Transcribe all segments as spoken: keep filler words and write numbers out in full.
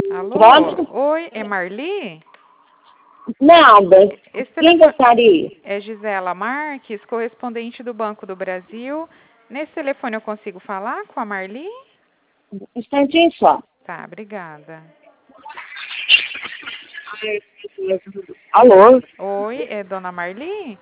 Alô? Pronto? Oi, é Marli? Nada. Esse Quem telefone gostaria? é Gisela Marques, correspondente do Banco do Brasil. Nesse telefone eu consigo falar com a Marli? Um instantinho só. Tá, obrigada. Alô? Oi, é dona Marli?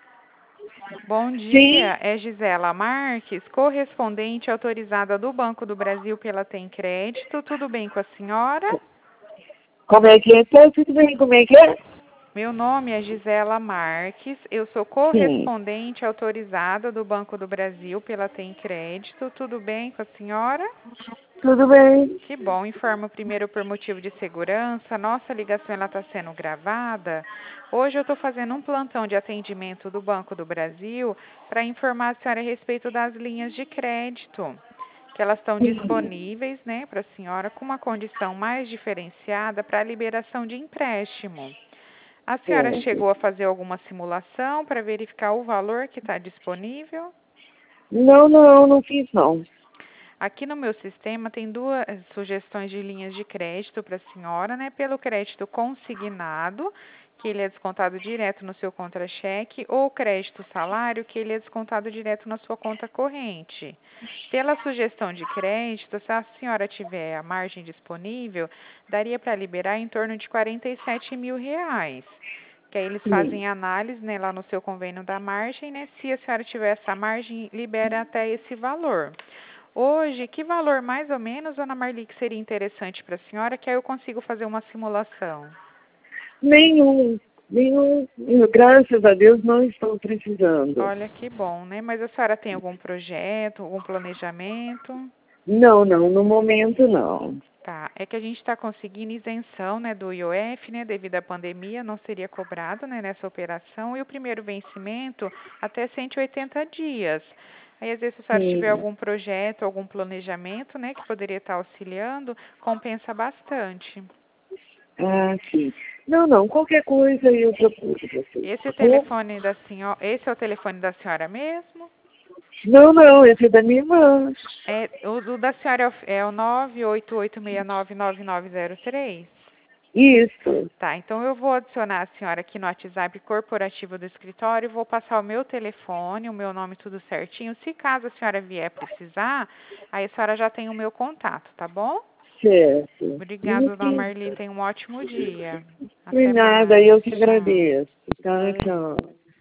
Bom Sim? dia, é Gisela Marques, correspondente autorizada do Banco do Brasil pela Tem Crédito. Tudo bem com a senhora? Como é que é? Tá tudo bem? Como é que é? Meu nome é Gisela Marques, eu sou Sim. correspondente autorizada do Banco do Brasil pela Tem Crédito. Tudo bem com a senhora? Tudo bem. Que bom, informo primeiro por motivo de segurança, nossa ligação está sendo gravada. Hoje eu estou fazendo um plantão de atendimento do Banco do Brasil para informar a senhora a respeito das linhas de crédito, que elas estão disponíveis, né, para a senhora com uma condição mais diferenciada para a liberação de empréstimo. A senhora Certo. chegou a fazer alguma simulação para verificar o valor que está disponível? Não, não, não fiz não. Aqui no meu sistema tem duas sugestões de linhas de crédito para a senhora, né? Pelo crédito consignado, que ele é descontado direto no seu contra-cheque, ou crédito salário, que ele é descontado direto na sua conta corrente. Pela sugestão de crédito, se a senhora tiver a margem disponível, daria para liberar em torno de quarenta e sete mil reais. Que aí eles Sim. fazem análise, né, lá no seu convênio da margem, né? Se a senhora tiver essa margem, libera até esse valor. Hoje, que valor mais ou menos, dona Marli, que seria interessante para a senhora, que aí eu consigo fazer uma simulação? Nenhum. Nenhum. Graças a Deus não estou precisando. Olha que bom, né? Mas a senhora tem algum projeto, algum planejamento? Não, não. No momento não. Tá, é que a gente está conseguindo isenção, né, do I O F, né, devido à pandemia, não seria cobrado, né, nessa operação, e o primeiro vencimento até cento e oitenta dias. Aí, às vezes, se a senhora tiver Sim. algum projeto, algum planejamento, né, que poderia estar auxiliando, compensa bastante. Ah, sim. Não, não. Qualquer coisa eu procuro você, Esse tá bom? telefone da senhora, esse é o telefone da senhora mesmo? Não, não. Esse é da minha irmã. É, o, o da senhora é o, é o nove oito oito seis nove nove nove zero três? Isso. Tá, então eu vou adicionar a senhora aqui no WhatsApp corporativo do escritório, vou passar o meu telefone, o meu nome tudo certinho. Se caso a senhora vier precisar, aí a senhora já tem o meu contato, tá bom? Certo. Obrigada, dona Isso. Marli, tenha um ótimo dia. Por Até nada, mais, eu que tchau. agradeço. Tá, tchau.